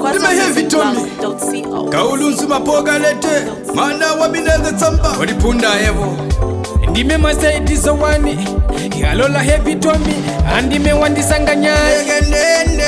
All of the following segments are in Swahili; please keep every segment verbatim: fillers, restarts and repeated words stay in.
kwazamuzikblog.co Kaulunzu mapoga lete Mana wabineze tsamba Walipunda evo Ndime masaidi zawani Yalola heavy Tommy Andime wandisanganya Ndiregendende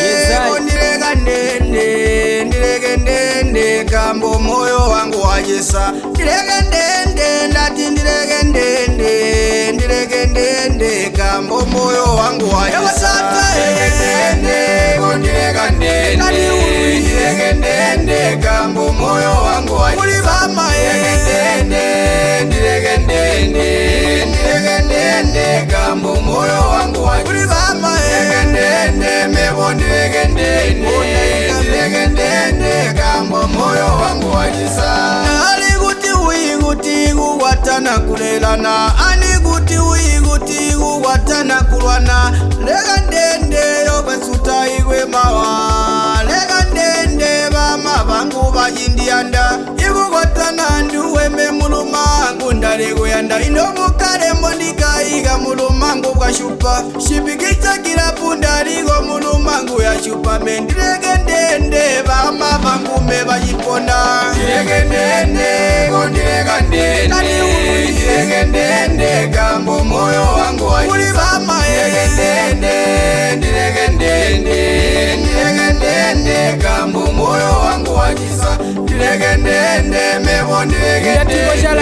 Ndiregendende Ndiregendende Kambo moyo wangu wajisa Ndiregendende Ndati ndiregendende Ndiregendende Kambo moyo wangu wajisa Ndiregendende Ndiregendende Ndiregendende Kambo moyo wangu wajisa Kulibama Ndiregendende Ndiregendende Ndiregendende Kambo moyo wangu wajisa Kulibama Ndiregendende Mebo ndiregendende Ndiregendende Kambo moyo wangu wajisa Nali guti ui guti guwatana kulelana Ani guti ui guti guwatana kulwana Legandende yobesuta igwe mawa Legandende bama bangu bajindianda Igu gwatana nduweme mulumangu ndaleguyanda Inomu kare mondika iga mulumangu bwashupa Shipikicha kila punda ligo mulumangu ya shupa Mendiregendende bama bangu mebajiponda Ndiregendende Ndiregendende Ndiregendende Kambo moyo wangu wajisa Kulibama Ndiregendende Ndiregendende Ndiregendende Kambo moyo wangu wajisa Ndiregendende Mebo ndiregendende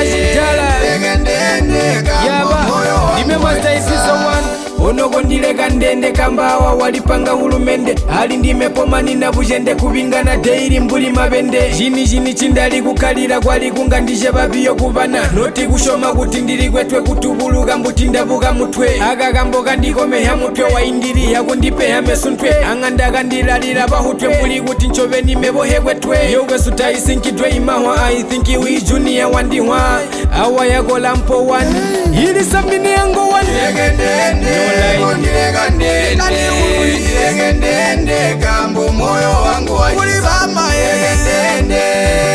Ndiregendende Kambo moyo wangu wajisa Onogo ndireka ndende kambawa walipanga hulumende Ali ndimepomani na bujende kubingana deiri mbuli mabende Jini jini chindali kukalira kwali kungandishe babiyo kubana Noti kushoma kutindiri kwetwe kutubuluga mbutinda buga mutwe Aga kamboka ndikome ya mutwe wa indiri ya kundipe ya mesuntwe Anganda kandilalira bahutwe mbuli kuti nchove nimebohe kwetwe Yoke suta isinkidwe imahwa I think we junior wandiwa Awa yako lampo wani Hili sambini yango wani Ndiregendende Ndiregendende Ndiregendende Kambo moyo wangu wajisa Kulibama Ndiregendende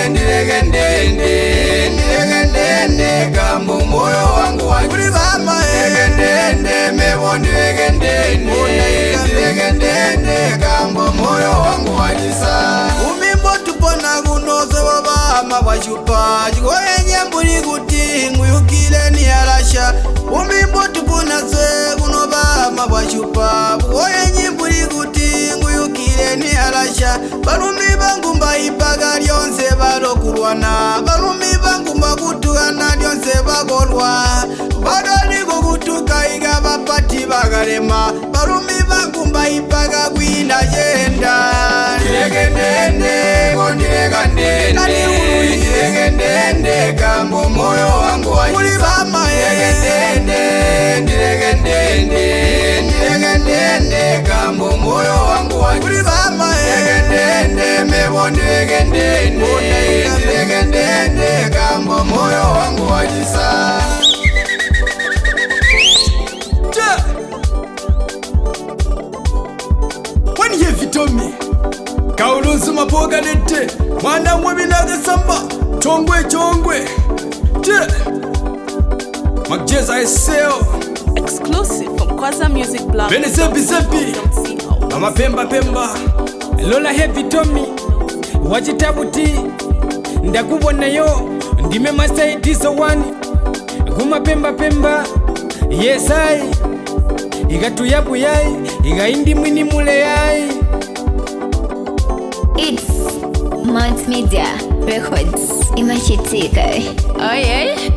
Ndiregendende Ndiregendende Kambo moyo wangu wajisa Kulibama Ndiregendende Mebo ndiregendende Ndiregendende Kambo moyo wangu wajisa Umimbo tupona kunozo wabama washupa Jikoye nyambuli kuti nguyukile ni alasha Umimbo tupona se kunobama washupa Jikoye nyambuli kuti nguyukile ni alasha Balumi bangu mbaipaga lyonse balokulwana Balumi bangu mbakutukana lyonse bagolwa Badaliko kutuka iga bapati bagalema Balumi bangu mbaipaga kwina jenda Ndiregendende Ndiregendende Ndiregendende Kambo moyo wangu wajisa Kulibama Ndiregendende Ndiregendende Ndiregendende Kambo moyo wangu wajisa Kulibama Ndiregendende Mebo ndiregendende Ndiregendende Kambo moyo wangu wajisa Wani heavy Tommy Kaulunzu mapoga lete Mwana mwebinaga samba Chongwe chongwe Je Magjeza eseo Exclusive from kwazamuzikblog Bene zepi zepi Mama pemba pemba Lola heavy Tommy Wachitabuti Ndakubona yo Ndime masaidi zawani Guma pemba pemba Yes I Igatu yabu yai Iga indi mwini mule yai It's Mount Media Records Imachitika. Oh yeah